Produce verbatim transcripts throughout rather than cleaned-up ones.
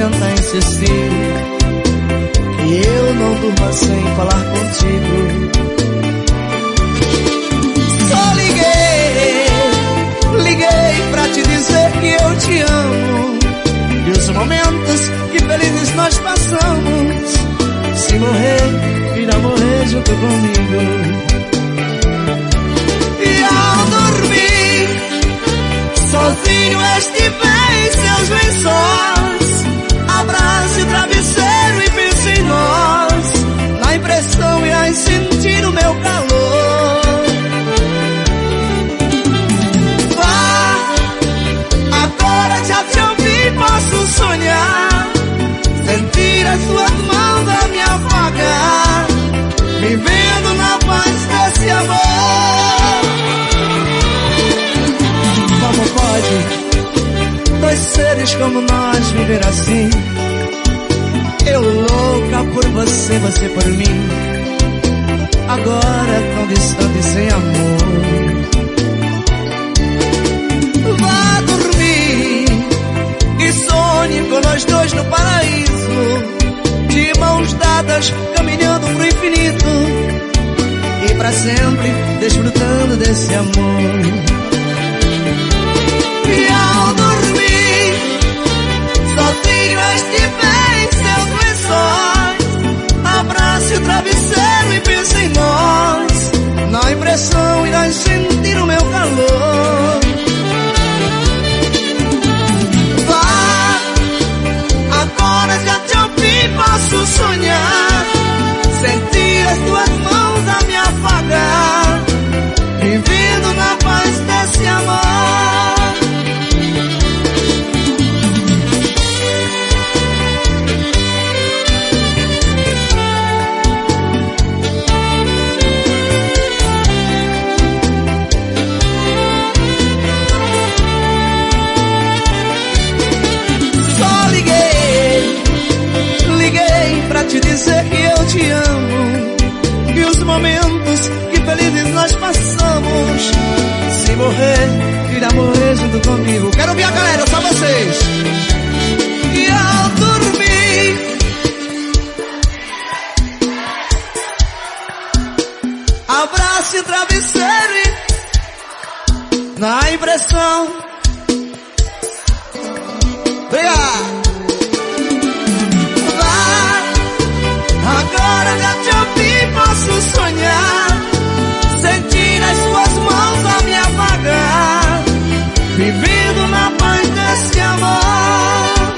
tenta insistir que eu não durma sem falar contigo. Só liguei, liguei pra te dizer que eu te amo, e os momentos que felizes nós passamos, se morrer, irá morrer junto comigo. E ao dormir sozinho estive em seus lençóis, abrace o travesseiro e pense em nós, na impressão irás sentir o meu calor. Vá, agora já te ouvi, posso sonhar, sentir as suas mãos a me afagar, vivendo na paz desse amor. Como pode dois seres como nós viver assim? Eu louca por você, você por mim, agora tão distante sem amor. Vá dormir e sonhe com nós dois no paraíso, de mãos dadas caminhando pro infinito, e pra sempre desfrutando desse amor. E ao dormir sozinho estive em seus lençóis, abrace o travesseiro e pense em nós, na impressão irás sentir o meu calor. Vá, agora já te ouvi, posso sonhar, sentir as tuas mãos a me afagar, vivendo na paz desse amor. Te dizer que eu te amo, e os momentos que felizes nós passamos, se morrer, irá morrer junto comigo. Quero ouvir a galera, só vocês. E ao dormir abrace o travesseiro e na impressão. Obrigado. Agora já te ouvi, posso sonhar, sentir as suas mãos a me apagar, vivendo na paz desse amor.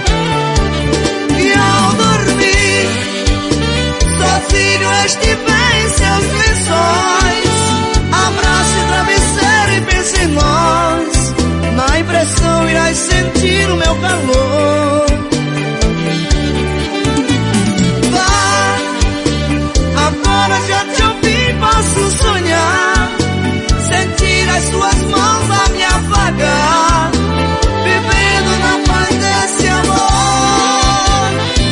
E ao dormir sozinho estive em seus lençóis, abrace o travesseiro e pense em nós, na impressão irás sentir o meu calor. Agora já te ouvi, posso sonhar, sentir as suas mãos a me afagar, vivendo na paz desse amor.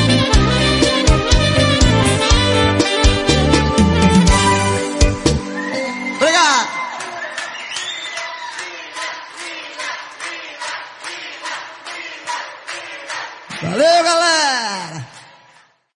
Obrigado. Valeu, galera.